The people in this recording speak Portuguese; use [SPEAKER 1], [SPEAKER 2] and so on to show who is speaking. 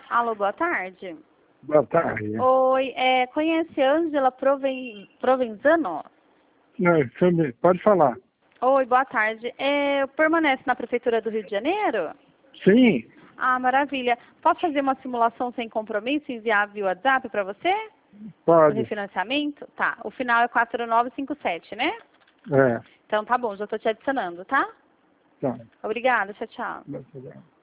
[SPEAKER 1] Alô, boa tarde.
[SPEAKER 2] Boa tarde.
[SPEAKER 1] Oi, conhece Ângela Provenzano?
[SPEAKER 2] Não, pode falar.
[SPEAKER 1] Oi, boa tarde. Permanece na Prefeitura do Rio de Janeiro?
[SPEAKER 2] Sim,
[SPEAKER 1] Ah, maravilha. Posso fazer uma simulação sem compromisso e enviar via WhatsApp para você? O
[SPEAKER 2] pode.
[SPEAKER 1] refinanciamento? Tá. O final é 4957, né?
[SPEAKER 2] É.
[SPEAKER 1] Então tá bom, já estou te adicionando, tá?
[SPEAKER 2] Tá.
[SPEAKER 1] Obrigada, tchau, tchau.
[SPEAKER 2] Muito bem.